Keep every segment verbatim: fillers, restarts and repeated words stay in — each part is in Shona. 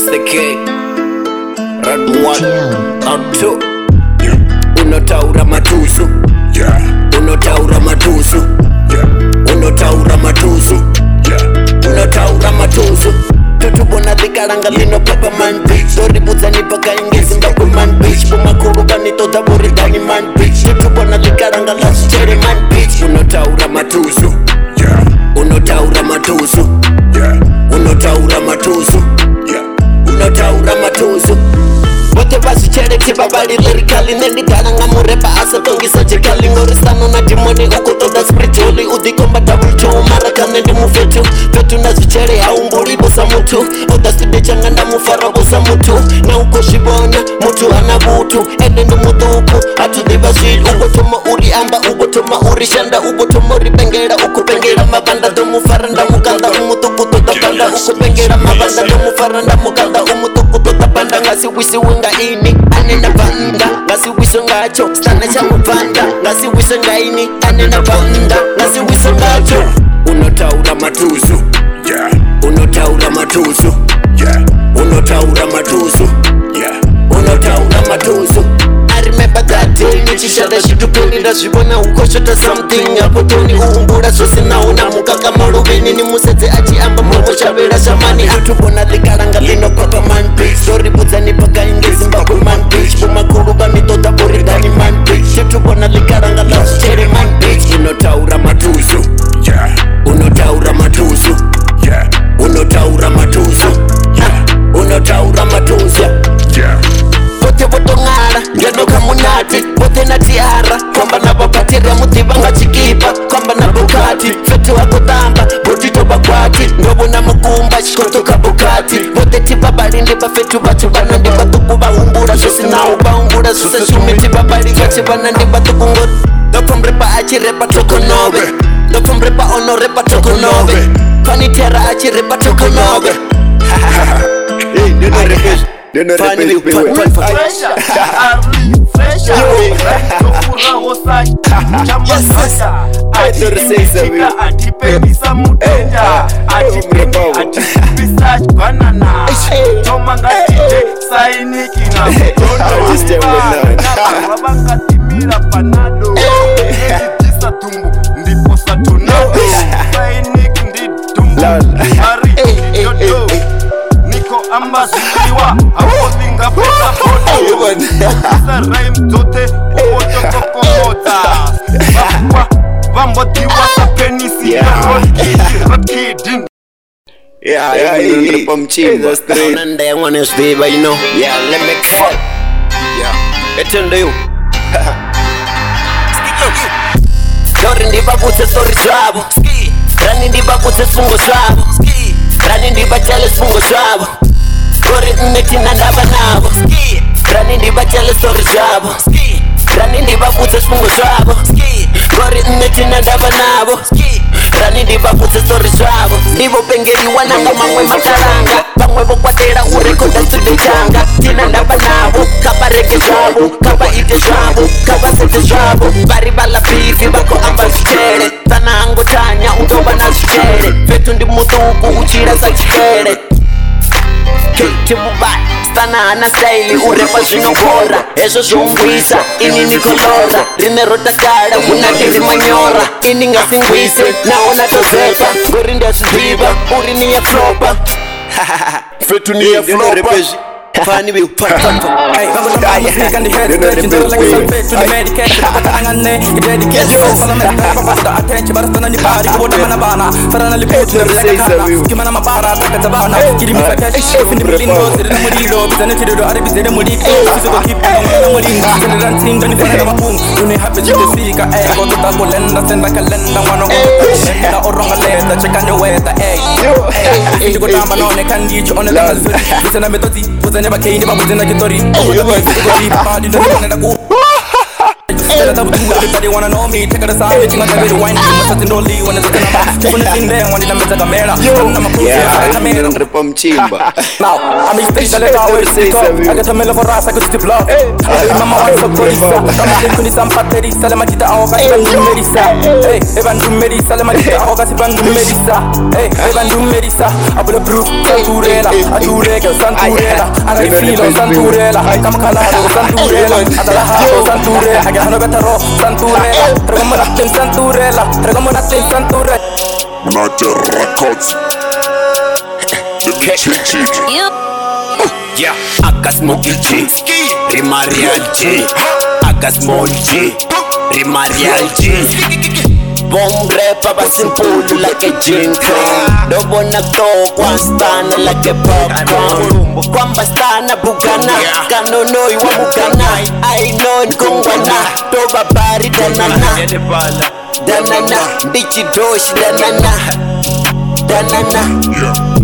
It's the K. Round one, round two. Unotaura matusu. Unotaura matusu. Unotaura matusu. Unotaura matusu. Tutubona dhikaranga lino papa man bitch. Dori buzani paka ingezi mbaku man bitch. Pumakuru kanito taburi dani man bitch. Tutubona dhikaranga lasi cherry man bitch. Unotaura matusu. Unotaura matusu. Unotaura matusu. Unotaura matusu. Bote basi chere tiba bali lyrically. Nendi karanga murepa asa tongi surgically. Ngoristano na dimoni ukutoda spiritually. Udikomba double two maraka nendi mufetu. Fetu nazi chere haumburi bosa mutu. Oda stide changa na mufara bosa mutu. Na uko shibona mutu anabutu. Ende ndo mutuku atu diva shit. Ugo toma uri amba ugo toma uri shanda. Ugo toma uri pengera uko pengera mabanda. Do mufara nda mukanda umutuku tota panda. Uko pengera mabanda do mufara nda mukanda umutuku tota panda. Ngasi wisi winga ini anena banda. Ngasi wiso ngacho stana cha mvanda. Ngasi wiso ngaini anena banda. Ngasi wiso ngacho. Unotaura matusu. Unotaura matusu. Unotaura matusu. Unotaura matusu. I remember that day nichishada shitupeni ndazvibona ukoshota something apo toni uumbura zvose naona mukaka maruveni ni musedze achiamba murimo chavera shamani atubona dhikaranga lino papa man bitch dori budzani paka ingezi mbakwe man bitch pumakuru vanitoda buridani man bitch atubona dhikaranga lasichere man bitch unotaura matusu unotaura matusu unotaura matusu unotaura matusu bote botongara ngeno kamunati bote na tiara kwamba nababatira mutiva ngachikipa kwamba nabokati fetu akotamba bote tobakwati ndobo na mukumba chikotoka bokati bote tibabali ndiba fetu bacho bana ndiba tuku baumbura sosi nao baumbura sose shumi tibabali gache bana ndiba tuku ngot doko mrepa achi repa toko nobe doko mrepa ono repa toko nobe kani tera achi repa toko nobe hey, neno repesh neno repesh Fresha, Arli, Fresha, Tofura Osai, Chambasasha, Atipitika, Atipelisa Mutenja, Atipini, Atipisa, Banana, Tomangati, Sainiki, Wabanga Timira Panado, Tisa Tumbu, Ndipo Satuna, Sainiki, Tumbu, Ari, Yodo. Amba zikiwa apolinga pesa foto Kisa rhyme zote uoto kokomota Bakwa vambotiwa sa penisi Road kidding yeah yeah yeah from Chimba Nanda ya mwana sviva you know yeah let me fuck yeah etendo you Dori ndiba kutse story chabo Rani ndiba kutse sungo chabo Rani ndiba chale sungo chabo Kori nnetina ndaba nabo Rani ndiba chale story chabo Rani ndiba kutse sungo chabo Kori nnetina ndaba nabo Rani ndiba kutse story chabo Ndibo pengeri wananga mamwe makaranga Pamwe bokwatera urekoda studio changa Tina ndaba nabo Kapa rege jabo Kapa ite jabo Kapa sete jabo Bari bala bifi bako amba zichere Tana ango tanya utoba na zichere Fetu ndi mutuku uchira sa chikere Kiti mubai Stana na style urepa zinogora Eso zungwisa ini nikolora Rine rota kara unatiri manyora Ini ngasingwise naona tozeta Gori ndia sudiba uri ni ya flopa Fetu ni ya flopa Funny we fun fun fun. Hey, I'm gonna buy your freak on the head, stretching down like a sulfate to the medication. I'm gonna hang on there, you dedication. So I'm gonna have a the attention, but I'm gonna body, go to Manabana. For an aliput, you're like a kana. Give me my para, take the Tabana. Give me a cash, if in the building goes to the Murido, but then to the Arabs, the Murido, so keep on the Murido. And the team, don't even have a boom. You may have to speak, I go to the Boland, and like a land, I wanna go to or wrong a letter, check on the way at the egg. Hey, you go down on a candy on the last. Listen, I'm a never came, but was in a story. Oh, the boys go deep, party, the one that go. Instead of double two, everybody wanna know me. Take it aside, bitch, I'm gonna wine. I'm such a dolly when it's a number. When it's in there, when it's a camera. I'm a pussy, I'm a camera. Now, I'm a special always say so. I got a mill for us, I could still blow. Hey, mama wants some polisa. I'm a some pateri, Salamatita, Oga, Evan do Medisa. Hey, Evan do Medisa, Salamatita, Oga, Evan do Medisa. Hey, Evan do Medisa. I put a proof, Santurela, I do reggae, Santurela. I feel Santurela. Come Calado, Santurela. I got a house, Santurela. I got a better rock, Santurela. Tregomonatin, Santurela. Tregomonatin, Santurela. Monatin Records. Yeah, I got smoky G, Rimarial G. I got small G, Rimarial G. Bomb rap, but simple like a gin can. No wanna talk, one stand like a popcorn. Kwamba stana bugana, kano no iwa bugana. I know nkongwana, toba bari danana. Danana, bichi doshi danana. Danana.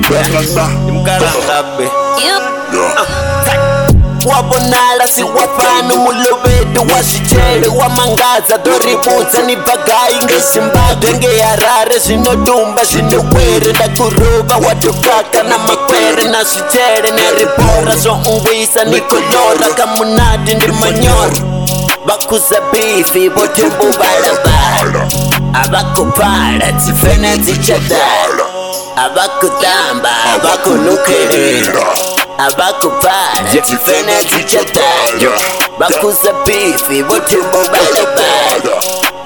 Wabonala si wapanu mulobedu washichere wamangaza doributsa ni bagayi ngezimbabwe ngeharare zvinodumba zvinowere ndakuruva watokaka namakwere nasvichere neribora zvoungwisa nikolora kamunati ndimanyora vakuza bifi votembo balabala avakupala dzifene dzichadala avakutamba avakunukerera avakupala dzifene dzichadala vakuza bifi votembo balabala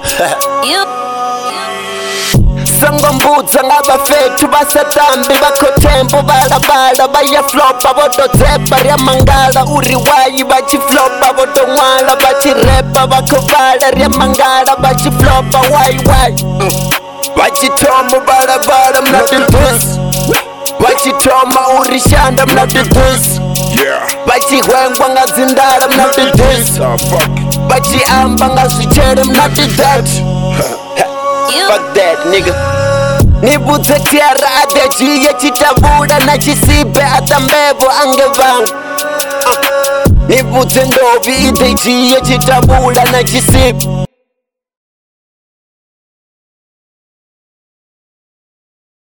sangombuza ngabafethu basatambi bakhotembo balabala bayaflopa vodotsepa ryamangala uriwayi bachiflopa vodon'wala bachirepa vakhovala ryamangala bachiflopa wayiwayi bachithoma balabala mnatitusi bachithoma urishanda mnatitusi bachihwengwa ngazindala mnatitusi bachiamba ngazwichere mnatidati. Fuck that, nigga. Nibudze tiara adejiye chitabula na chisibe atambevo angevanga. uh. Nibudze ndovi idejiye chitabula na chisibe